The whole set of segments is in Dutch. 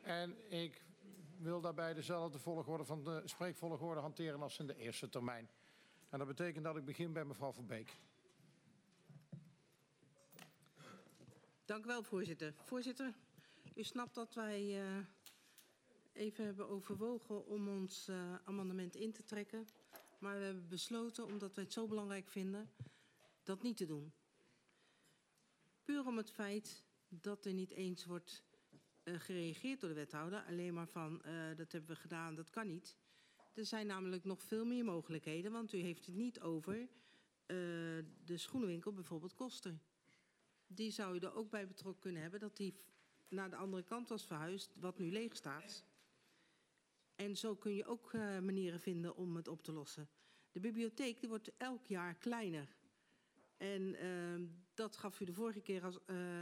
En ik wil daarbij dezelfde volgorde van de spreekvolgorde hanteren als in de eerste termijn. En dat betekent dat ik begin bij mevrouw Verbeek. Dank u wel, voorzitter. Voorzitter, u snapt dat wij even hebben overwogen om ons amendement in te trekken. Maar we hebben besloten, omdat wij het zo belangrijk vinden, dat niet te doen. Puur om het feit dat er niet eens wordt gereageerd door de wethouder. Alleen maar van, dat hebben we gedaan, dat kan niet. Er zijn namelijk nog veel meer mogelijkheden. Want u heeft het niet over de schoenenwinkel, bijvoorbeeld Koster. Die zou u er ook bij betrokken kunnen hebben. Dat die naar de andere kant was verhuisd, wat nu leeg staat. En zo kun je ook manieren vinden om het op te lossen. De bibliotheek die wordt elk jaar kleiner. En dat gaf u de vorige keer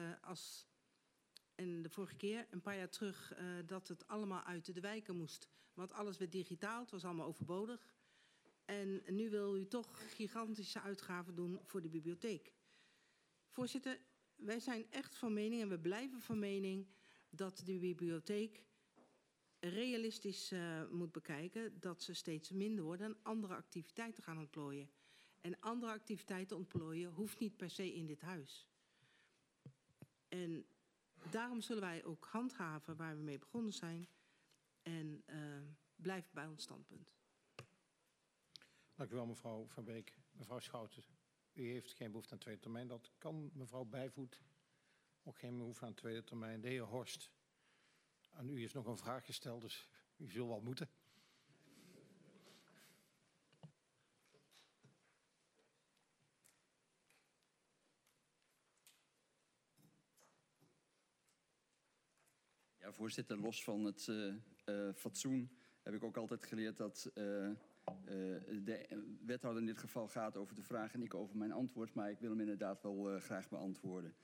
een paar jaar terug, dat het allemaal uit de wijken moest. Want alles werd digitaal, het was allemaal overbodig. En nu wil u toch gigantische uitgaven doen voor de bibliotheek. Voorzitter, wij zijn echt van mening en we blijven van mening dat de bibliotheek realistisch moet bekijken dat ze steeds minder worden en andere activiteiten gaan ontplooien. En andere activiteiten ontplooien hoeft niet per se in dit huis. En daarom zullen wij ook handhaven waar we mee begonnen zijn en blijven bij ons standpunt. Dank u wel, mevrouw Verbeek. Mevrouw Schouten, u heeft geen behoefte aan tweede termijn. Dat kan mevrouw Bijvoet. Ook geen behoefte aan tweede termijn. De heer Horst, aan u is nog een vraag gesteld, dus u zult wel moeten. Ja, voorzitter, los van het fatsoen heb ik ook altijd geleerd dat de wethouder in dit geval gaat over de vraag en ik over mijn antwoord. Maar ik wil hem inderdaad wel graag beantwoorden.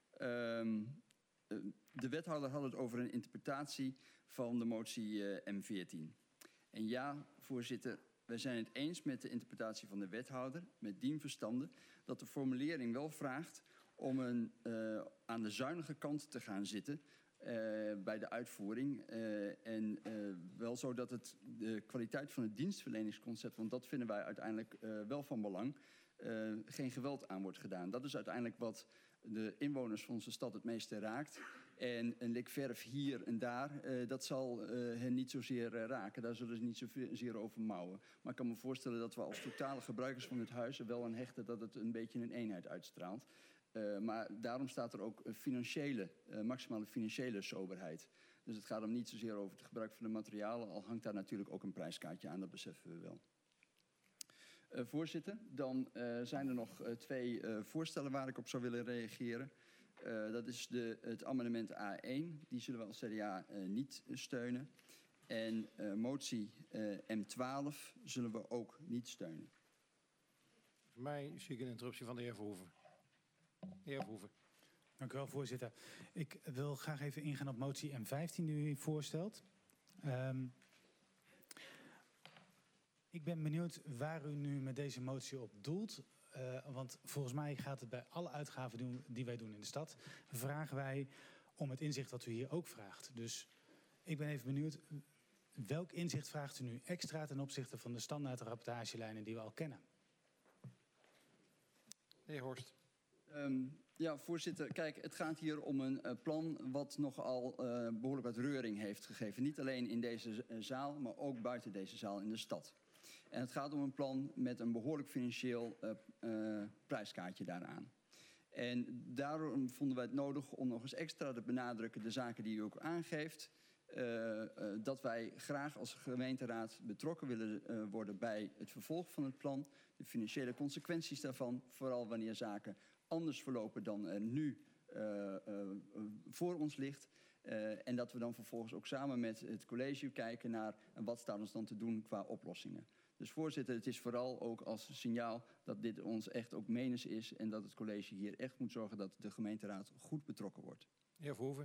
De wethouder had het over een interpretatie van de motie M14. En ja, voorzitter, wij zijn het eens met de interpretatie van de wethouder, met dien verstande, dat de formulering wel vraagt om aan de zuinige kant te gaan zitten bij de uitvoering. Wel zo dat het de kwaliteit van het dienstverleningsconcept, want dat vinden wij uiteindelijk wel van belang, geen geweld aan wordt gedaan. Dat is uiteindelijk wat de inwoners van onze stad het meeste raakt. En een lik verf hier en daar, dat zal hen niet zozeer raken. Daar zullen ze niet zozeer over mouwen. Maar ik kan me voorstellen dat we als totale gebruikers van dit huis er wel aan hechten dat het een beetje een eenheid uitstraalt. Maar daarom staat er ook maximale financiële soberheid. Dus het gaat hem niet zozeer over het gebruik van de materialen, al hangt daar natuurlijk ook een prijskaartje aan, dat beseffen we wel. Voorzitter, dan zijn er nog twee voorstellen waar ik op zou willen reageren. Dat is het amendement A1, die zullen we als CDA niet steunen. En motie M12 zullen we ook niet steunen. Voor mij zie ik een interruptie van de heer Verhoeven. De heer Verhoeven. Dank u wel, voorzitter. Ik wil graag even ingaan op motie M15 die u voorstelt. Ik ben benieuwd waar u nu met deze motie op doelt. Want volgens mij gaat het bij alle uitgaven die wij doen in de stad, vragen wij om het inzicht wat u hier ook vraagt. Dus ik ben even benieuwd, welk inzicht vraagt u nu extra ten opzichte van de standaard rapportagelijnen die we al kennen? De heer Horst. Ja, voorzitter. Kijk, het gaat hier om een plan wat nogal behoorlijk wat reuring heeft gegeven. Niet alleen in deze zaal, maar ook buiten deze zaal in de stad. En het gaat om een plan met een behoorlijk financieel prijskaartje daaraan. En daarom vonden wij het nodig om nog eens extra te benadrukken de zaken die u ook aangeeft. Dat wij graag als gemeenteraad betrokken willen worden bij het vervolg van het plan. De financiële consequenties daarvan, vooral wanneer zaken anders verlopen dan er nu voor ons ligt. En dat we dan vervolgens ook samen met het college kijken naar wat staat ons dan te doen qua oplossingen. Dus voorzitter, het is vooral ook als signaal dat dit ons echt ook menens is en dat het college hier echt moet zorgen dat de gemeenteraad goed betrokken wordt. Heer Verhoeven.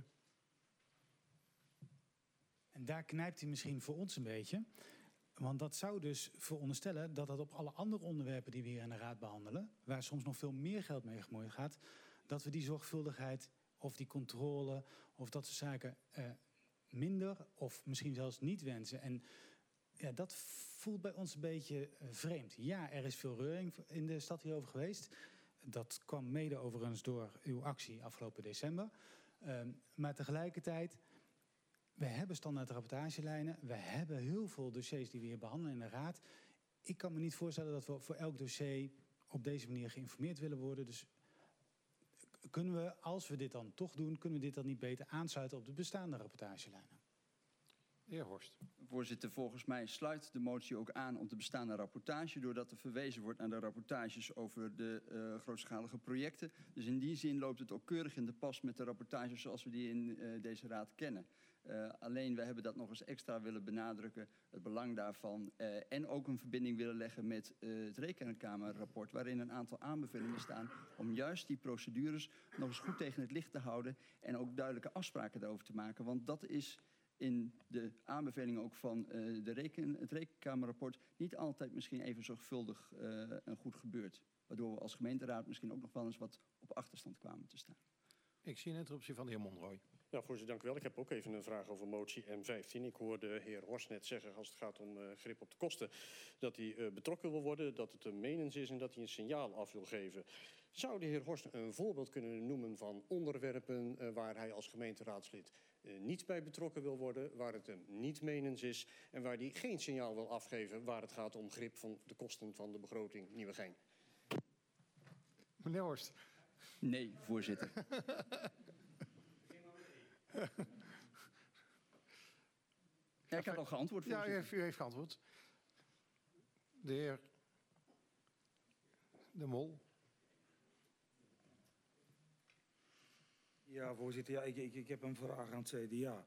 En daar knijpt hij misschien voor ons een beetje. Want dat zou dus veronderstellen dat dat op alle andere onderwerpen die we hier in de raad behandelen, waar soms nog veel meer geld mee gemoeid gaat, dat we die zorgvuldigheid of die controle of dat soort zaken minder of misschien zelfs niet wensen. En ja, dat voelt bij ons een beetje vreemd. Ja, er is veel reuring in de stad hierover geweest. Dat kwam mede overigens door uw actie afgelopen december. Maar tegelijkertijd, we hebben standaard rapportagelijnen. We hebben heel veel dossiers die we hier behandelen in de Raad. Ik kan me niet voorstellen dat we voor elk dossier op deze manier geïnformeerd willen worden. Dus kunnen we, als we dit dan toch doen, kunnen we dit dan niet beter aansluiten op de bestaande rapportagelijnen? De heer Horst. Voorzitter, volgens mij sluit de motie ook aan op de bestaande rapportage, doordat er verwezen wordt naar de rapportages over de grootschalige projecten. Dus in die zin loopt het ook keurig in de pas met de rapportages zoals we die in deze raad kennen. Alleen we hebben dat nog eens extra willen benadrukken, het belang daarvan. En ook een verbinding willen leggen met het Rekenkamerrapport, waarin een aantal aanbevelingen staan om juist die procedures nog eens goed tegen het licht te houden en ook duidelijke afspraken daarover te maken. Want dat is in de aanbevelingen ook van het Rekenkamerrapport niet altijd misschien even zorgvuldig en goed gebeurd. Waardoor we als gemeenteraad misschien ook nog wel eens wat op achterstand kwamen te staan. Ik zie een interruptie van de heer Monroy. Ja, voorzitter, dank u wel. Ik heb ook even een vraag over motie M15. Ik hoorde de heer Horst net zeggen, als het gaat om grip op de kosten, dat hij betrokken wil worden, dat het een menens is en dat hij een signaal af wil geven. Zou de heer Horst een voorbeeld kunnen noemen van onderwerpen waar hij als gemeenteraadslid niet bij betrokken wil worden, waar het hem niet menens is en waar hij geen signaal wil afgeven waar het gaat om grip van de kosten van de begroting Nieuwegein? Meneer Horst. Nee, voorzitter. Ja, ik had al geantwoord, voorzitter. Ja, u heeft geantwoord. De heer De Mol. Ja, voorzitter. Ja, ik heb een vraag aan het CDA.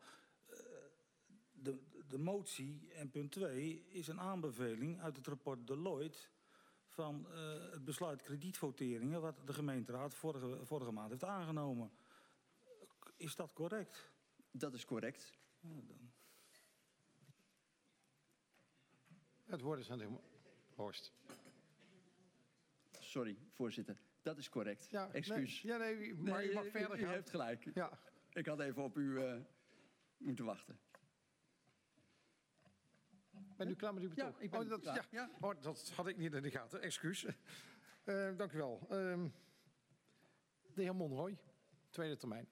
De motie en punt 2 is een aanbeveling uit het rapport Deloitte van het besluit kredietvoteringen wat de gemeenteraad vorige maand heeft aangenomen. Is dat correct? Dat is correct. Ja, dan. Het woord is aan de heer Horst. Sorry, voorzitter. Dat is correct. Ja, excuus. Nee, maar u mag verder u gaan. heeft gelijk. Ja. Ik had even op u moeten wachten. Ben u klaar met uw betoog? Ja, ik ben dat, klaar. ja. Ja. Oh, dat had ik niet in de gaten. Excuus. Dank u wel. De heer Monroy, tweede termijn.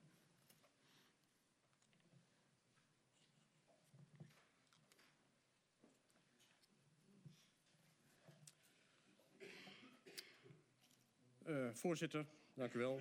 Voorzitter, dank u wel.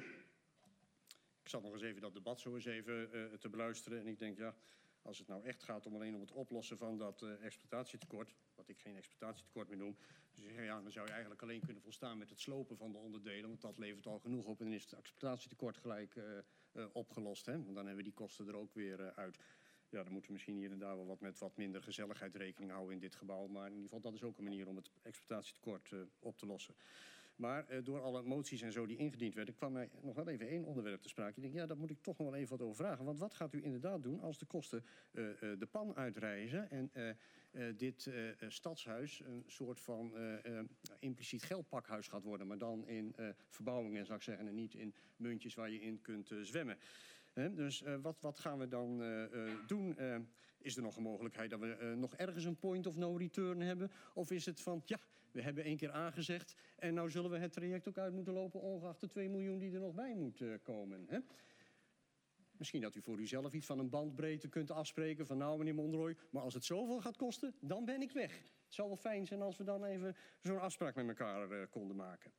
Ik zat nog eens even dat debat zo eens even te beluisteren. En ik denk, ja, als het nou echt gaat om alleen om het oplossen van dat exploitatietekort, wat ik geen exploitatietekort meer noem, dus ja, dan zou je eigenlijk alleen kunnen volstaan met het slopen van de onderdelen, want dat levert al genoeg op en dan is het exploitatietekort gelijk opgelost. Hè? Want dan hebben we die kosten er ook weer uit. Ja, dan moeten we misschien hier en daar wel met wat minder gezelligheid rekening houden in dit gebouw. Maar in ieder geval, dat is ook een manier om het exploitatietekort op te lossen. Maar door alle moties en zo die ingediend werden, kwam mij nog wel even één onderwerp te sprake. Ik denk, ja, daar moet ik toch nog wel even wat over vragen. Want wat gaat u inderdaad doen als de kosten de pan uitreizen en dit stadshuis een soort van impliciet geldpakhuis gaat worden, maar dan in verbouwingen, zou ik zeggen, en niet in muntjes waar je in kunt zwemmen. Dus wat gaan we dan doen? Is er nog een mogelijkheid dat we nog ergens een point of no return hebben? Of is het van, ja, we hebben 1 keer aangezegd en nou zullen we het traject ook uit moeten lopen, ongeacht de 2 miljoen die er nog bij moet komen. Hè? Misschien dat u voor uzelf iets van een bandbreedte kunt afspreken van nou, meneer Monroy, maar als het zoveel gaat kosten, dan ben ik weg. Het zou wel fijn zijn als we dan even zo'n afspraak met elkaar konden maken.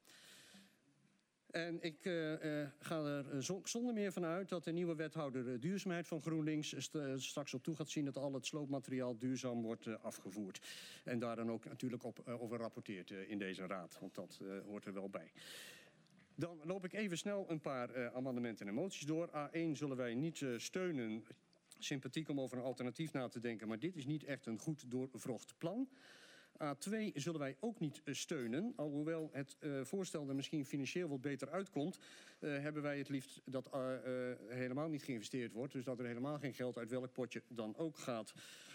En ik ga er zonder meer van uit dat de nieuwe wethouder duurzaamheid van GroenLinks straks op toe gaat zien dat al het sloopmateriaal duurzaam wordt afgevoerd. En daar dan ook natuurlijk over rapporteert in deze raad, want dat hoort er wel bij. Dan loop ik even snel een paar amendementen en moties door. A1 zullen wij niet steunen. Sympathiek om over een alternatief na te denken, maar dit is niet echt een goed doorvrocht plan. A2 zullen wij ook niet steunen. Alhoewel het voorstel er misschien financieel wat beter uitkomt, hebben wij het liefst dat helemaal niet geïnvesteerd wordt. Dus dat er helemaal geen geld uit welk potje dan ook gaat.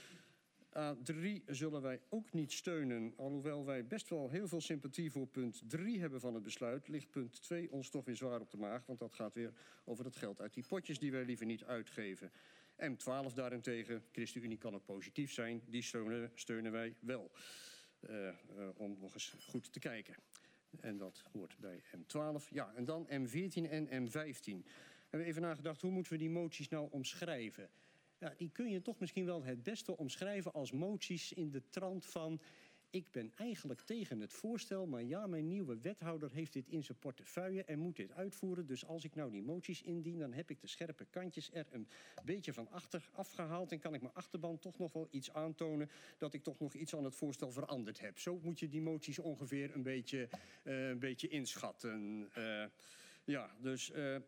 A3 zullen wij ook niet steunen. Alhoewel wij best wel heel veel sympathie voor punt 3 hebben van het besluit, ligt punt 2 ons toch weer zwaar op de maag. Want dat gaat weer over het geld uit die potjes die wij liever niet uitgeven. M12 daarentegen, ChristenUnie kan ook positief zijn, die steunen wij wel. Om nog eens goed te kijken. En dat hoort bij M12. Ja, en dan M14 en M15. We hebben even nagedacht, hoe moeten we die moties nou omschrijven? Ja, die kun je toch misschien wel het beste omschrijven als moties in de trant van... Ik ben eigenlijk tegen het voorstel, maar ja, mijn nieuwe wethouder heeft dit in zijn portefeuille en moet dit uitvoeren. Dus als ik nou die moties indien, dan heb ik de scherpe kantjes er een beetje van achter afgehaald en kan ik mijn achterban toch nog wel iets aantonen dat ik toch nog iets aan het voorstel veranderd heb. Zo moet je die moties ongeveer een beetje inschatten. Ja, dus...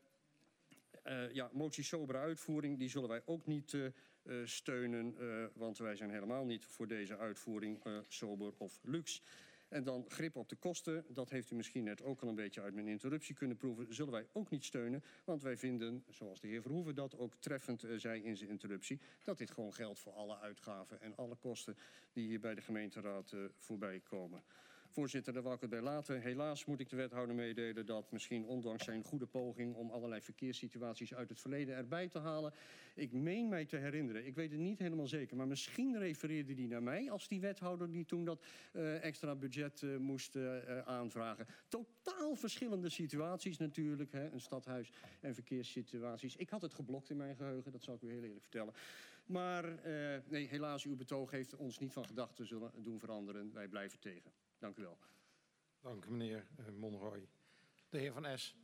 moties sobere uitvoering, die zullen wij ook niet steunen, want wij zijn helemaal niet voor deze uitvoering sober of luxe. En dan grip op de kosten, dat heeft u misschien net ook al een beetje uit mijn interruptie kunnen proeven, zullen wij ook niet steunen, want wij vinden, zoals de heer Verhoeven dat ook treffend zei in zijn interruptie, dat dit gewoon geldt voor alle uitgaven en alle kosten die hier bij de gemeenteraad voorbij komen. Voorzitter, daar wou ik het bij laten. Helaas moet ik de wethouder meedelen dat misschien ondanks zijn goede poging om allerlei verkeerssituaties uit het verleden erbij te halen. Ik meen mij te herinneren, ik weet het niet helemaal zeker, maar misschien refereerde die naar mij als die wethouder die toen dat extra budget moest aanvragen. Totaal verschillende situaties natuurlijk, hè, een stadhuis en verkeerssituaties. Ik had het geblokt in mijn geheugen, dat zal ik u heel eerlijk vertellen. Maar nee, helaas, uw betoog heeft ons niet van gedachten zullen doen veranderen. Wij blijven tegen. Dank u wel. Dank u, meneer Monroy. De heer Van Es.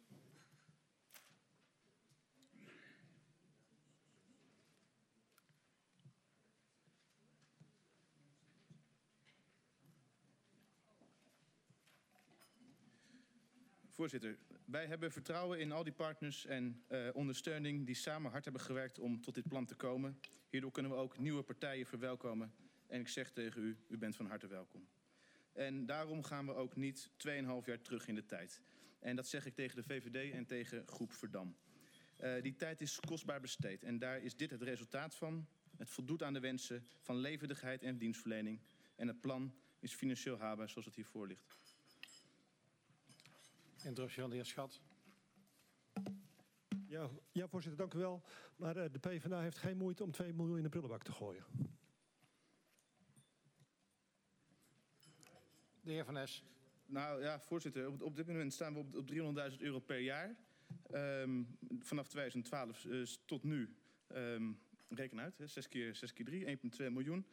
Voorzitter, wij hebben vertrouwen in al die partners en ondersteuning die samen hard hebben gewerkt om tot dit plan te komen. Hierdoor kunnen we ook nieuwe partijen verwelkomen. En ik zeg tegen u, u bent van harte welkom. En daarom gaan we ook niet 2,5 jaar terug in de tijd. En dat zeg ik tegen de VVD en tegen Groep Verdam. Die tijd is kostbaar besteed en daar is dit het resultaat van. Het voldoet aan de wensen van levendigheid en dienstverlening. En het plan is financieel haalbaar zoals het hiervoor ligt. Interruptie van de heer Schat. Ja, voorzitter, dank u wel. Maar de PvdA heeft geen moeite om 2 miljoen in de prullenbak te gooien. De heer Van Es. Nou ja, voorzitter, op dit moment staan we op €300.000 per jaar. Vanaf 2012 tot nu, reken uit, 6 keer 3, 1,2 miljoen.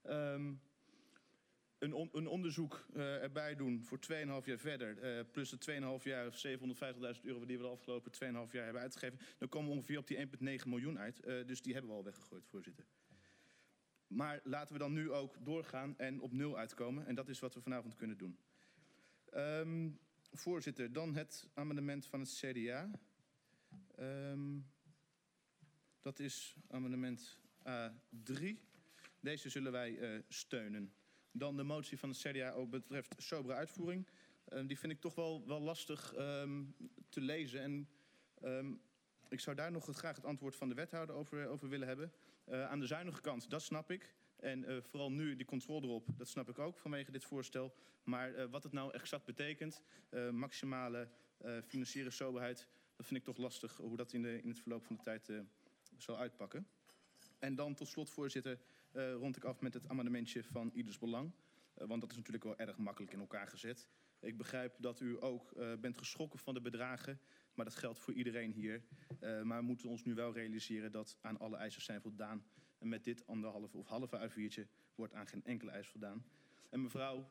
Een onderzoek erbij doen voor 2,5 jaar verder, plus de 2,5 jaar of €750.000 die we de afgelopen 2,5 jaar hebben uitgegeven, dan komen we ongeveer op die 1,9 miljoen uit. Dus die hebben we al weggegooid, voorzitter. Maar laten we dan nu ook doorgaan en op 0 uitkomen. En dat is wat we vanavond kunnen doen. Voorzitter, dan het amendement van het CDA. Dat is amendement A3. Deze zullen wij steunen. Dan de motie van het CDA ook betreft sobere uitvoering. Die vind ik toch wel lastig te lezen. En ik zou daar nog graag het antwoord van de wethouder over willen hebben. Aan de zuinige kant, dat snap ik. En vooral nu die controle erop, dat snap ik ook vanwege dit voorstel. Maar wat het nou exact betekent, maximale financiële soberheid, dat vind ik toch lastig hoe dat in het verloop van de tijd zal uitpakken. En dan tot slot, voorzitter, rond ik af met het amendementje van Ieders Belang. Want dat is natuurlijk wel erg makkelijk in elkaar gezet. Ik begrijp dat u ook bent geschrokken van de bedragen, maar dat geldt voor iedereen hier. Maar we moeten ons nu wel realiseren dat aan alle eisen zijn voldaan. En met dit 1,5 of halve A4'tje wordt aan geen enkele eis voldaan. En mevrouw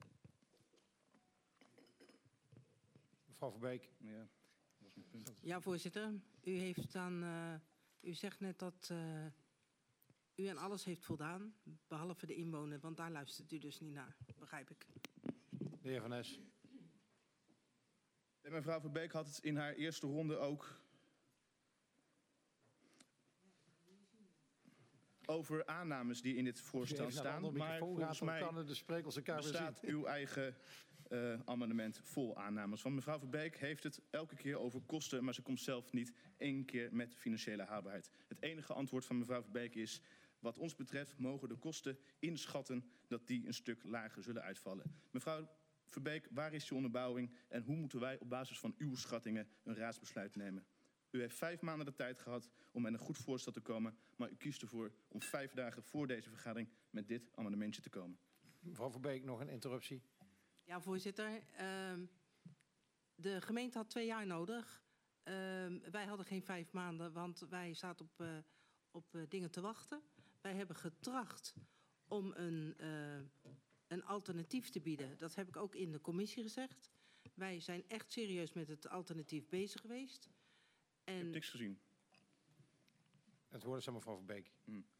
Verbeek. Ja, dat was mijn punt. Ja, voorzitter. U zegt net dat u aan alles heeft voldaan, behalve de inwoner, want daar luistert u dus niet naar, begrijp ik. De heer Van Es. En mevrouw Verbeek had het in haar eerste ronde ook over aannames die in dit voorstel staan. Maar volgens mij bestaat uw eigen amendement vol aannames. Want mevrouw Verbeek heeft het elke keer over kosten, maar ze komt zelf niet 1 keer met financiële haalbaarheid. Het enige antwoord van mevrouw Verbeek is: wat ons betreft mogen de kosten inschatten dat die een stuk lager zullen uitvallen. Mevrouw Verbeek, waar is die onderbouwing en hoe moeten wij op basis van uw schattingen een raadsbesluit nemen? U heeft 5 maanden de tijd gehad om met een goed voorstel te komen, maar u kiest ervoor om 5 dagen voor deze vergadering met dit amendementje te komen. Mevrouw Verbeek, nog een interruptie. Ja, voorzitter. De gemeente had 2 jaar nodig. Wij hadden geen 5 maanden, want wij zaten op dingen te wachten. Wij hebben getracht om een alternatief te bieden. Dat heb ik ook in de commissie gezegd. Wij zijn echt serieus met het alternatief bezig geweest. Ik heb niks gezien. Het woord is aan mevrouw Verbeek.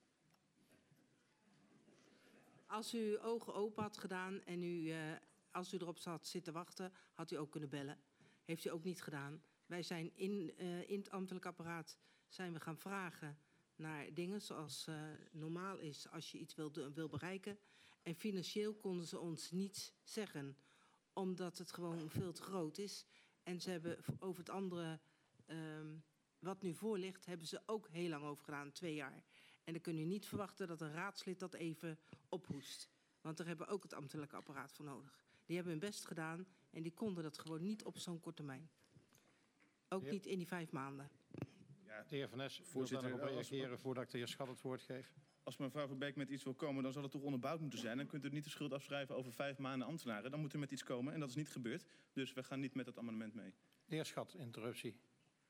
Als u ogen open had gedaan en als u erop zat zitten wachten, had u ook kunnen bellen. Heeft u ook niet gedaan. Wij zijn in het ambtelijk apparaat zijn we gaan vragen naar dingen zoals normaal is als je iets wil bereiken. En financieel konden ze ons niets zeggen, omdat het gewoon veel te groot is. En ze hebben over het andere, wat nu voor ligt, hebben ze ook heel lang over gedaan, 2 jaar. En dan kun je niet verwachten dat een raadslid dat even ophoest. Want daar hebben we ook het ambtelijke apparaat voor nodig. Die hebben hun best gedaan en die konden dat gewoon niet op zo'n korte termijn. Ook niet in die 5 maanden. Ja, De heer Van Nes, voorzitter, voorzitter, nog op reageren voordat ik de heer Schat het woord geef. Als mevrouw Verbeek met iets wil komen, dan zal het toch onderbouwd moeten zijn. Dan kunt u niet de schuld afschrijven over 5 maanden ambtenaren. Dan moet u met iets komen en dat is niet gebeurd. Dus we gaan niet met het amendement mee. De heer Schat, interruptie.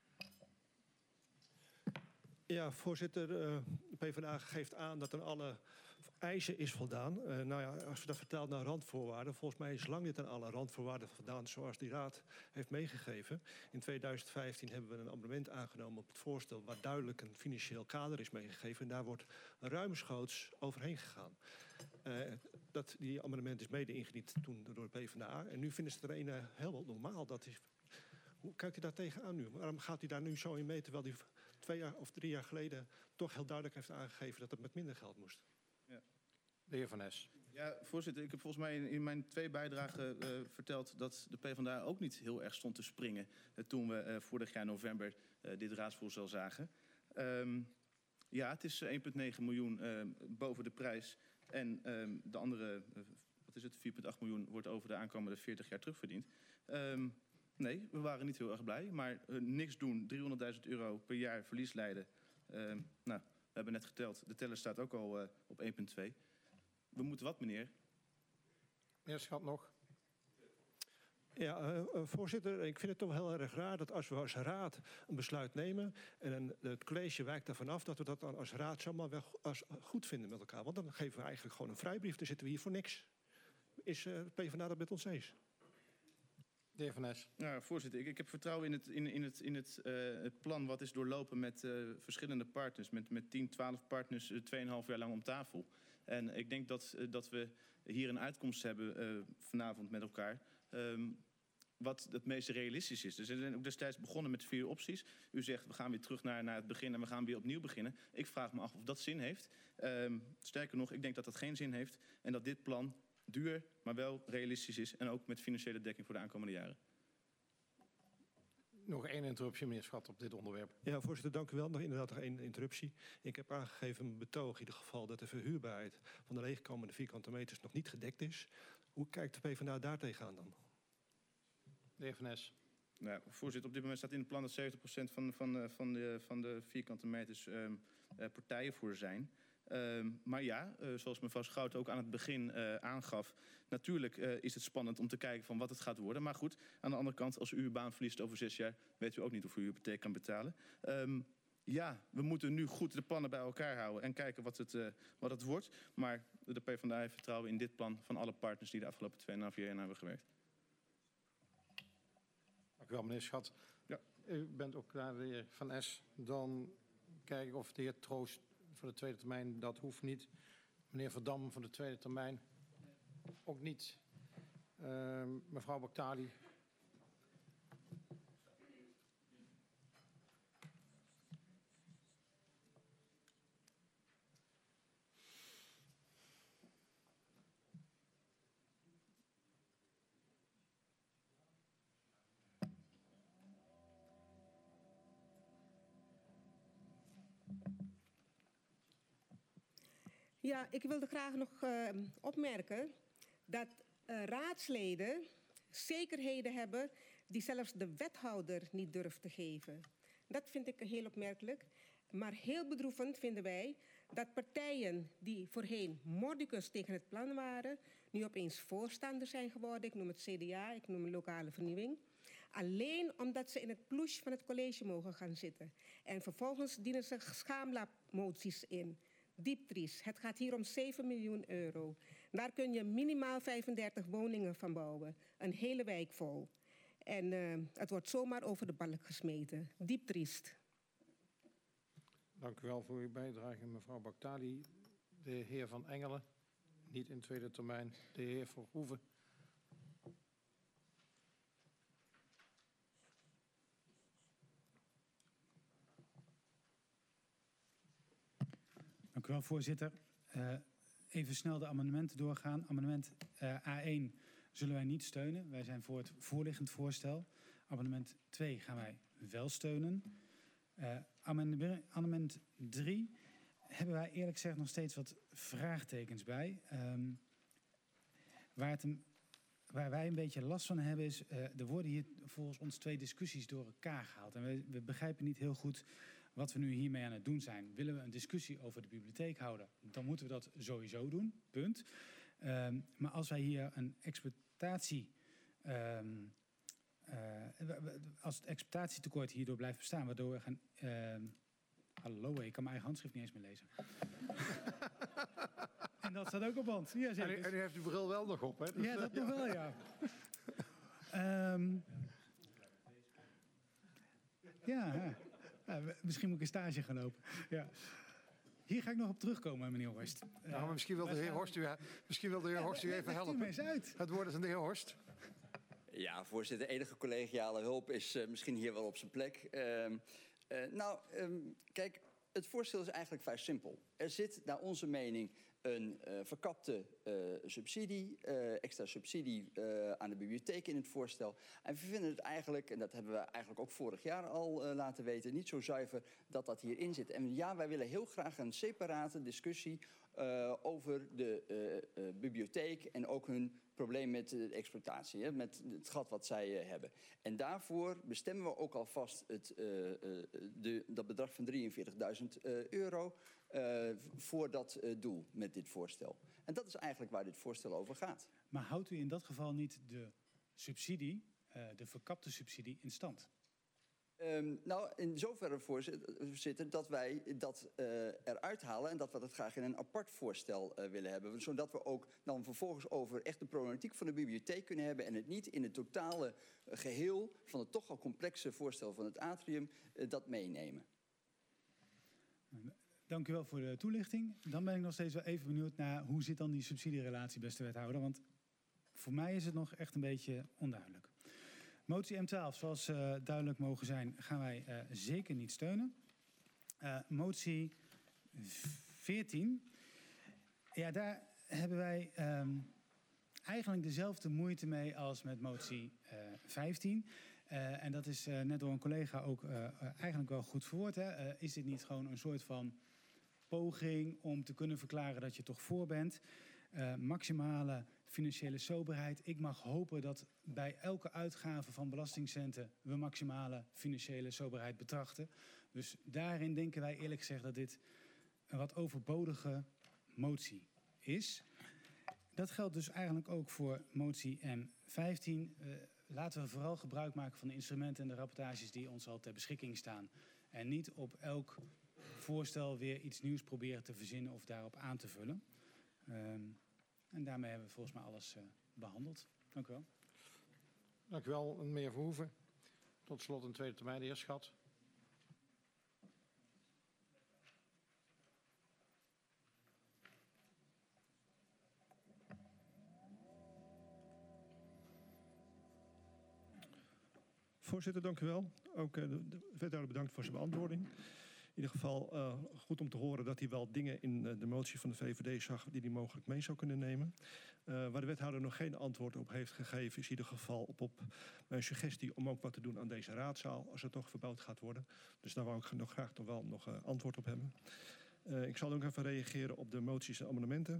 Ja, voorzitter, de PvdA geeft aan dat aan alle eisen is voldaan. Nou ja, als we dat vertalen naar randvoorwaarden, volgens mij is lang niet aan alle randvoorwaarden voldaan zoals die raad heeft meegegeven. In 2015 hebben we een amendement aangenomen op het voorstel waar duidelijk een financieel kader is meegegeven. En daar wordt ruimschoots overheen gegaan. Die amendement is mede ingediend toen door de PvdA. En nu vinden ze het er een heel normaal. Hoe kijkt u daar tegenaan nu? Waarom gaat u daar nu zo in mee, terwijl die 2 jaar of 3 jaar geleden toch heel duidelijk heeft aangegeven dat het met minder geld moest? Ja. De heer Van Nes. Ja, voorzitter, ik heb volgens mij in mijn 2 bijdragen verteld dat de PvdA ook niet heel erg stond te springen toen we vorig jaar november dit raadsvoorstel zagen. Ja, het is 1,9 miljoen boven de prijs en de andere, 4,8 miljoen wordt over de aankomende 40 jaar terugverdiend. Nee, we waren niet heel erg blij, maar niks doen, 300.000 euro per jaar verlies leiden. Nou, we hebben net geteld, de teller staat ook al op 1,2. We moeten wat, meneer. Meneer Schat nog. Ja, voorzitter, ik vind het toch heel erg raar dat als we als raad een besluit nemen en het college wijkt daarvan af, dat we dat dan als raad zomaar wel als goed vinden met elkaar. Want dan geven we eigenlijk gewoon een vrijbrief, dan zitten we hier voor niks. Is PvdA dat met ons eens? De heer Van Nes. Ja, voorzitter, ik heb vertrouwen in het plan wat is doorlopen met verschillende partners. Met 10, 12 partners 2,5 jaar lang om tafel. En ik denk dat we hier een uitkomst hebben vanavond met elkaar. Wat het meest realistisch is. Dus we zijn ook destijds begonnen met 4 opties. U zegt, we gaan weer terug naar het begin en we gaan weer opnieuw beginnen. Ik vraag me af of dat zin heeft. Sterker nog, ik denk dat dat geen zin heeft. En dat dit plan duur, maar wel realistisch is. En ook met financiële dekking voor de aankomende jaren. Nog 1 interruptie, meneer Schat, op dit onderwerp. Ja, voorzitter, dank u wel. Inderdaad nog 1 interruptie. Ik heb aangegeven in mijn betoog in ieder geval dat de verhuurbaarheid van de leegkomende vierkante meters nog niet gedekt is. Hoe kijkt de PvdA daar tegenaan dan? De heer Van Nes. Nou, voorzitter, op dit moment staat in het plan dat 70% van de vierkante meters partijen voor zijn. Maar ja, zoals mevrouw Schouten ook aan het begin aangaf, natuurlijk is het spannend om te kijken van wat het gaat worden. Maar goed, aan de andere kant, als u uw baan verliest over 6 jaar, weet u ook niet of u uw hypotheek kan betalen. Ja, we moeten nu goed de plannen bij elkaar houden en kijken wat het wordt. Maar de PvdA heeft vertrouwen in dit plan van alle partners die de afgelopen 2,5 jaar hebben gewerkt. Dank u wel, meneer Schat. Ja. U bent ook klaar, de heer Van Es. Dan kijk ik of de heer Troost voor de tweede termijn, dat hoeft niet. Meneer Verdam voor de tweede termijn, ook niet. Mevrouw Baktali. Ja, ik wilde graag nog opmerken dat raadsleden zekerheden hebben die zelfs de wethouder niet durft te geven. Dat vind ik heel opmerkelijk. Maar heel bedroevend vinden wij dat partijen die voorheen mordicus tegen het plan waren, nu opeens voorstander zijn geworden. Ik noem het CDA, ik noem het lokale vernieuwing. Alleen omdat ze in het ploesje van het college mogen gaan zitten. En vervolgens dienen ze schaamlaapmoties in. Diep triest. Het gaat hier om 7 miljoen euro. Daar kun je minimaal 35 woningen van bouwen. Een hele wijk vol. En het wordt zomaar over de balk gesmeten. Diep triest. Dank u wel voor uw bijdrage, mevrouw Baktali. De heer Van Engelen, niet in tweede termijn. De heer Verhoeven. Dank u wel, voorzitter. Even snel de amendementen doorgaan. Amendement A1 zullen wij niet steunen. Wij zijn voor het voorliggend voorstel. Amendement 2 gaan wij wel steunen. Amendement 3 hebben wij eerlijk gezegd nog steeds wat vraagtekens bij. Waar wij een beetje last van hebben is, er worden hier volgens ons 2 discussies door elkaar gehaald. En we begrijpen niet heel goed wat we nu hiermee aan het doen zijn. Willen we een discussie over de bibliotheek houden, dan moeten we dat sowieso doen, punt. Maar als wij hier een exploitatie... als het exploitatietekort hierdoor blijft bestaan, waardoor we gaan... hallo, ik kan mijn eigen handschrift niet eens meer lezen. En dat staat ook op band. Ja, zeker. En u heeft uw bril wel nog op, hè? Dus, ja, dat nog wel, ja. Ja, misschien moet ik een stage gaan lopen. Ja. Hier ga ik nog op terugkomen, meneer Horst. Nou, maar misschien wil de heer Horst u even helpen. Eens uit. Het woord is aan de heer Horst. Ja, voorzitter, enige collegiale hulp is misschien hier wel op zijn plek. Kijk, het voorstel is eigenlijk vrij simpel. Er zit naar onze mening een verkapte subsidie, extra subsidie aan de bibliotheek in het voorstel. En we vinden het eigenlijk, en dat hebben we eigenlijk ook vorig jaar al laten weten, niet zo zuiver dat dat hierin zit. En ja, wij willen heel graag een separate discussie over de bibliotheek en ook hun probleem met de exploitatie, hè, met het gat wat zij hebben. En daarvoor bestemmen we ook alvast dat bedrag van 43.000 euro voor dat doel met dit voorstel. En dat is eigenlijk waar dit voorstel over gaat. Maar houdt u in dat geval niet de subsidie, de verkapte subsidie, in stand? In zoverre, voorzitter, dat wij dat eruit halen en dat we dat graag in een apart voorstel willen hebben. Zodat we ook dan vervolgens over echt de problematiek van de bibliotheek kunnen hebben en het niet in het totale geheel van het toch al complexe voorstel van het atrium dat meenemen. Dank u wel voor de toelichting. Dan ben ik nog steeds wel even benieuwd naar hoe zit dan die subsidierelatie, beste wethouder. Want voor mij is het nog echt een beetje onduidelijk. Motie M12, zoals duidelijk mogen zijn, gaan wij zeker niet steunen. Motie 14. Ja, daar hebben wij eigenlijk dezelfde moeite mee als met motie 15. En dat is net door een collega ook eigenlijk wel goed verwoord. Hè? Is dit niet gewoon een soort van poging om te kunnen verklaren dat je toch voor bent? Maximale financiële soberheid. Ik mag hopen dat bij elke uitgave van belastingcenten we maximale financiële soberheid betrachten. Dus daarin denken wij eerlijk gezegd dat dit een wat overbodige motie is. Dat geldt dus eigenlijk ook voor motie M15. Laten we vooral gebruik maken van de instrumenten en de rapportages die ons al ter beschikking staan. En niet op elk voorstel weer iets nieuws proberen te verzinnen of daarop aan te vullen. En daarmee hebben we volgens mij alles behandeld. Dank u wel. Dank u wel, meneer Verhoeven. Tot slot een tweede termijn, de heer Schat. Voorzitter, dank u wel. Ook de wethouder bedankt voor zijn beantwoording. In ieder geval goed om te horen dat hij wel dingen in de motie van de VVD zag die hij mogelijk mee zou kunnen nemen. Waar de wethouder nog geen antwoord op heeft gegeven is in ieder geval op mijn suggestie om ook wat te doen aan deze raadzaal als het toch verbouwd gaat worden. Dus daar wou ik nog graag nog antwoord op hebben. Ik zal ook even reageren op de moties en amendementen.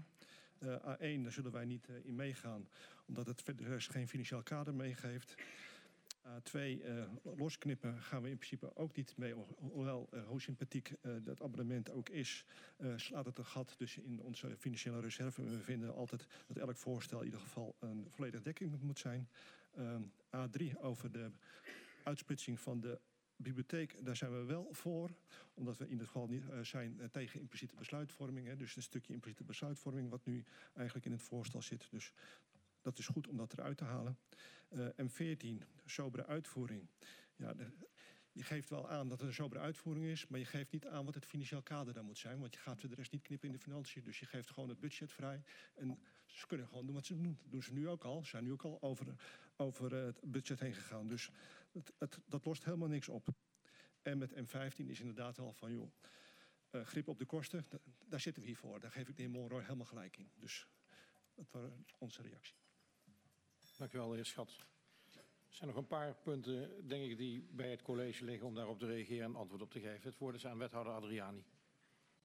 A1, daar zullen wij niet in meegaan, omdat het verder geen financieel kader meegeeft. A2 losknippen gaan we in principe ook niet mee. Hoewel hoe sympathiek dat abonnement ook is, slaat het een gat dus in onze financiële reserve. We vinden altijd dat elk voorstel in ieder geval een volledige dekking moet zijn. A3 over de uitsplitsing van de bibliotheek, daar zijn we wel voor. Omdat we in ieder geval niet zijn tegen impliciete besluitvorming. Hè, dus een stukje impliciete besluitvorming wat nu eigenlijk in het voorstel zit. Dus dat is goed om dat eruit te halen. En 14, sobere uitvoering. Ja, je geeft wel aan dat het een sobere uitvoering is, maar je geeft niet aan wat het financieel kader dan moet zijn. Want je gaat voor de rest niet knippen in de financiën. Dus je geeft gewoon het budget vrij. En ze kunnen gewoon doen wat ze doen. Dat doen ze nu ook al. Ze zijn nu ook al over het budget heen gegaan. Dus dat lost helemaal niks op. En met M15 is inderdaad wel van, joh, grip op de kosten. Daar zitten we hier voor. Daar geef ik de heer Monroy helemaal gelijk in. Dus dat was onze reactie. Dank u wel, de heer Schat. Er zijn nog een paar punten, denk ik, die bij het college liggen om daarop te reageren en antwoord op te geven. Het woord is aan wethouder Adriani.